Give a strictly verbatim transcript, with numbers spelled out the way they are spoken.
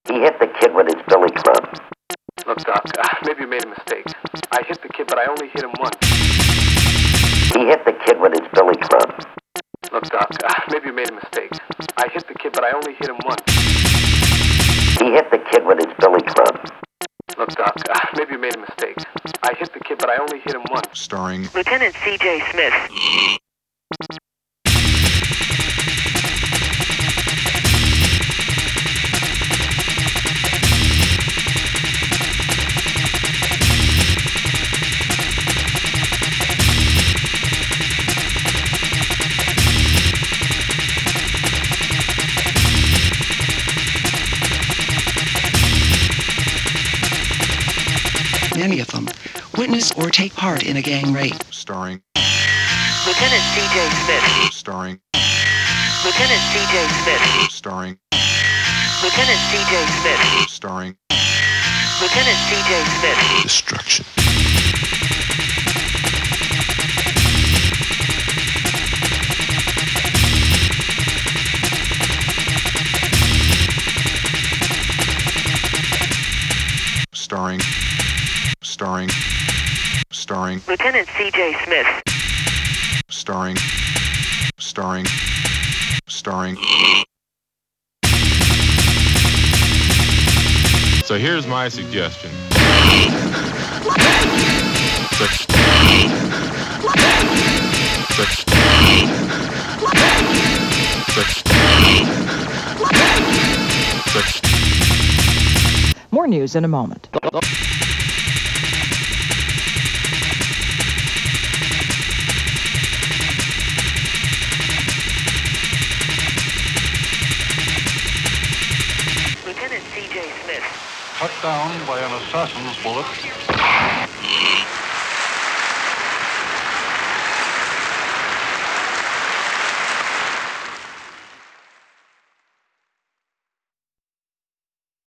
He hit the kid with his billy club. Look, Doc, uh, maybe you made a mistake. I hit the kid, but I only hit him once. He hit the kid with his billy club. Look, Doc, uh, maybe you made a mistake. I hit the kid, but I only hit him once. He hit the kid with his billy club. Look, Doc, uh, maybe you made a mistake. I hit the kid, but I only hit him once. Starring Lieutenant C J Smith. Many of them witness or take part in a gang rape. starring Lieutenant C J Smith. starring Lieutenant C J Smith. starring Lieutenant C J Smith. starring Lieutenant C J Smith. destruction. Starring starring starring Lieutenant C J Smith. starring starring starring So here's my suggestion. Six. Six. Six. Six. More news in a moment. Lieutenant C J Smith. Cut down by an assassin's bullet.